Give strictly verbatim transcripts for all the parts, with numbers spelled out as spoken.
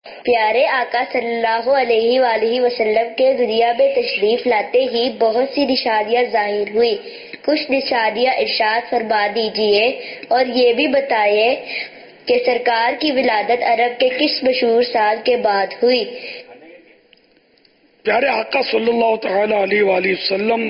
پیارے آقا صلی اللہ علیہ وآلہ وسلم کے دنیا میں تشریف لاتے ہی بہت سی نشانیاں ظاہر ہوئی، کچھ نشانیاں ارشاد فرما دیجئے اور یہ بھی بتائیے کہ سرکار کی ولادت عرب کے کس مشہور سال کے بعد ہوئی؟ پیارے آقا صلی اللہ تعالی علیہ وآلہ وسلم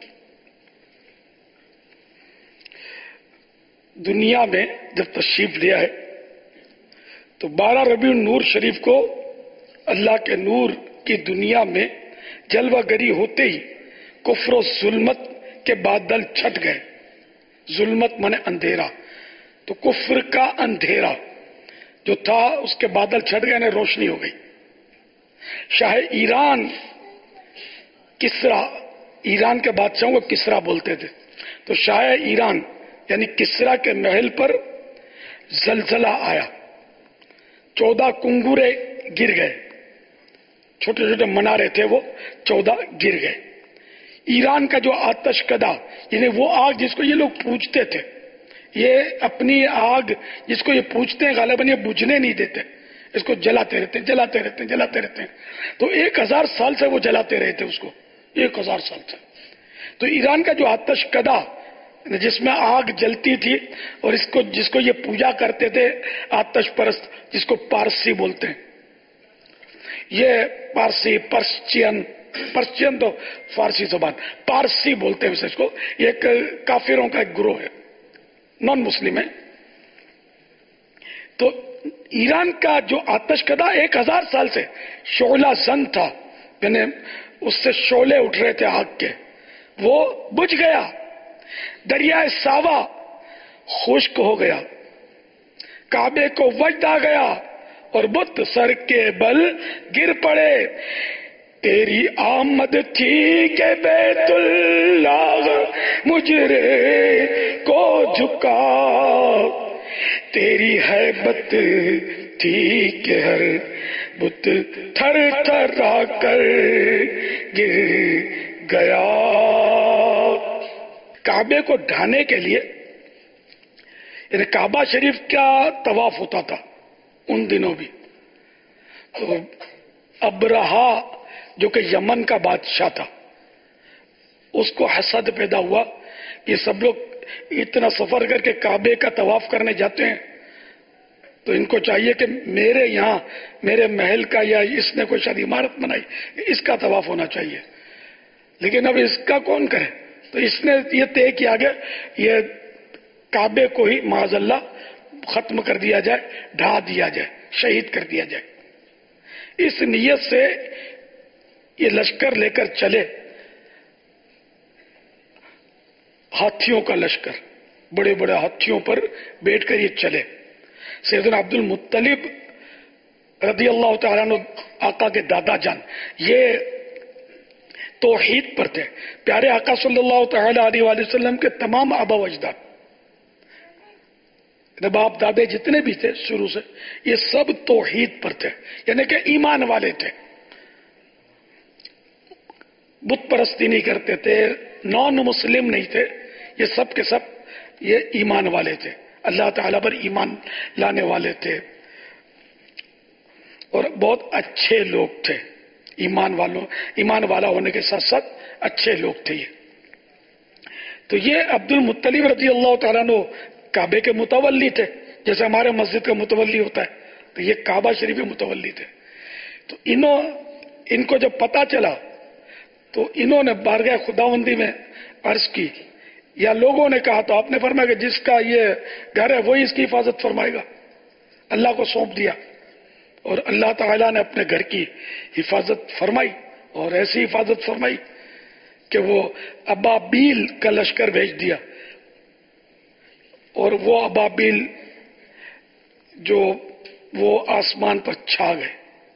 دنیا میں جب تشریف لیا ہے تو بارہ ربیع النور شریف کو اللہ کے نور کی دنیا میں جلوہ گری ہوتے ہی کفر و ظلمت کے بادل چھٹ گئے۔ ظلمت مانے اندھیرا، تو کفر کا اندھیرا جو تھا اس کے بادل چھٹ گئے، روشنی ہو گئی۔ شاہ ایران کسرا، ایران کے بادشاہوں کو کسرا بولتے تھے، تو شاہ ایران یعنی کسرا کے محل پر زلزلہ آیا، چودہ کنگورے گر گئے، چھوٹے چھوٹے منارے تھے وہ چودہ گر گئے۔ ایران کا جو آتش کدا یعنی وہ آگ جس کو یہ لوگ پوجتے تھے، یہ اپنی آگ جس کو یہ پوجتے ہیں غالباً یہ بجھنے نہیں دیتے، اس کو جلاتے رہتے ہیں جلاتے رہتے ہیں جلاتے رہتے ہیں تو ایک ہزار سال سے وہ جلاتے رہے تھے اس کو، ایک ہزار سال سے۔ تو ایران کا جو آتش کدا جس میں آگ جلتی تھی اور اس کو جس کو یہ پوجا کرتے تھے آتش پرست، جس کو پارسی بولتے ہیں، یہ پارسی پرشین پرشین تو فارسی زبان، پارسی بولتے ہیں اس کو، یہ ایک کافروں کا ایک گروہ ہے، نان مسلم ہے۔ تو ایران کا جو آتش کدا ایک ہزار سال سے شعلہ زن تھا، یعنی اس سے شعلے اٹھ رہے تھے آگ کے، وہ بجھ گیا۔ دریائے ساوا خشک ہو گیا، کعبے کو وجد آ گیا اور بت سر کے بل گر پڑے۔ تیری آمد تھی کہ بیت اللہ مجرے کو جھکا، تیری حیبت تھی کہ ہر بت تھر تھر آ کر گر گیا۔ کعبے کو ڈھانے کے لیے یعنی کعبہ شریف کا طواف ہوتا تھا ان دنوں بھی، تو ابرہا جو کہ یمن کا بادشاہ تھا اس کو حسد پیدا ہوا، یہ سب لوگ اتنا سفر کر کے کعبے کا طواف کرنے جاتے ہیں تو ان کو چاہیے کہ میرے یہاں میرے محل کا یا اس نے کوئی شاید عمارت بنائی اس کا طواف ہونا چاہیے، لیکن اب اس کا کون کرے؟ تو اس نے یہ طے کیا گیا یہ کعبے کو ہی معاذ اللہ ختم کر دیا جائے، ڈھا دیا جائے، شہید کر دیا جائے۔ اس نیت سے یہ لشکر لے کر چلے، ہاتھیوں کا لشکر، بڑے بڑے ہاتھیوں پر بیٹھ کر یہ چلے۔ سیدنا عبد المطلب رضی اللہ تعالیٰ عنہ آقا کے دادا جان یہ توحید پر تھے۔ پیارے آقا صلی اللہ تعالی علیہ وآلہ وسلم کے تمام آبا و اجداد، باپ دادے جتنے بھی تھے شروع سے یہ سب توحید پر تھے، یعنی کہ ایمان والے تھے، بت پرستی نہیں کرتے تھے، نان مسلم نہیں تھے، یہ سب کے سب یہ ایمان والے تھے، اللہ تعالیٰ پر ایمان لانے والے تھے اور بہت اچھے لوگ تھے، ایمان والوں ایمان والا ہونے کے ساتھ ساتھ اچھے لوگ تھے یہ۔ تو یہ عبد المطلب رضی اللہ تعالیٰ عنہ کعبے کے متولی تھے، جیسے ہمارے مسجد کا متولی ہوتا ہے تو یہ کعبہ شریف کے متولی تھے۔ تو انہوں ان کو جب پتا چلا تو انہوں نے بارگاہ خداوندی میں عرض کی، یا لوگوں نے کہا تو آپ نے فرمایا کہ جس کا یہ گھر ہے وہی اس کی حفاظت فرمائے گا، اللہ کو سونپ دیا اور اللہ تعالیٰ نے اپنے گھر کی حفاظت فرمائی اور ایسی حفاظت فرمائی کہ وہ ابابیل کا لشکر بھیج دیا اور وہ ابابیل جو وہ آسمان پر چھا گئے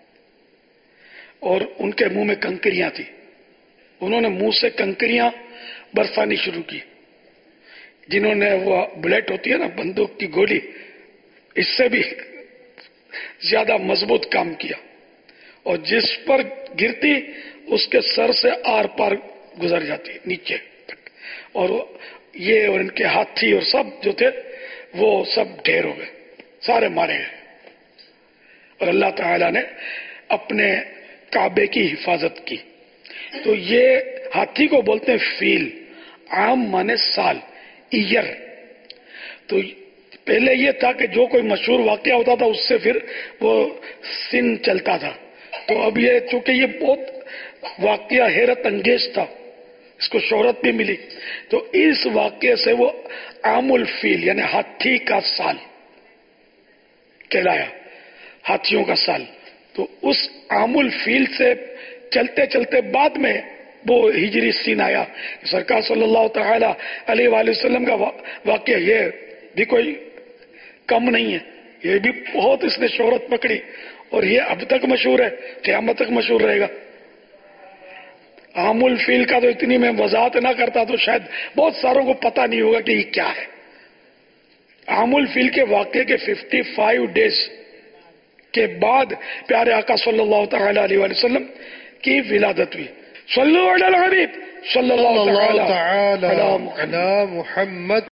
اور ان کے منہ میں کنکریاں تھی، انہوں نے منہ سے کنکریاں برسانی شروع کی، جنہوں نے وہ بلیٹ ہوتی ہے نا بندوق کی گولی، اس سے بھی زیادہ مضبوط کام کیا اور جس پر گرتی اس کے سر سے آر پار گزر جاتی نیچے تک، اور یہ اور ان کے ہاتھی اور سب جو تھے وہ سب ڈھیر ہو گئے، سارے مارے گئے۔ اور اللہ تعالیٰ نے اپنے کعبے کی حفاظت کی. تو یہ ہاتھی کو بولتے ہیں فیل. عام مانے سال، ایئر. تو پہلے یہ تھا کہ جو کوئی مشہور واقعہ ہوتا تھا اس سے پھر وہ سن چلتا تھا. تو اب یہ چونکہ یہ بہت واقعہ حیرت انگیز تھا، اس کو شہرت بھی ملی، تو اس واقعے سے وہ عام الفیل یعنی ہاتھی کا سال کہلایا، ہاتھیوں کا سال. تو اس عام الفیل سے چلتے چلتے بعد میں وہ ہجری سین آیا. سرکار صلی اللہ تعالی علیہ وآلہ وسلم کا واقعہ یہ بھی کوئی کم نہیں ہے، یہ بھی بہت اس نے شہرت پکڑی اور یہ اب تک مشہور ہے، قیامت تک مشہور رہے گا. عام الفیل کا تو اتنی میں وضاحت نہ کرتا تو شاید بہت ساروں کو پتہ نہیں ہوگا کہ یہ کیا ہے. عام الفیل کے واقعے کے ففٹی فائیو ڈیز کے بعد پیارے آقا صلی اللہ تعالی علیہ وآلہ وسلم کی ولادت ہوئی. صلو علی الحبیب صلی اللہ تعالی علی محمد.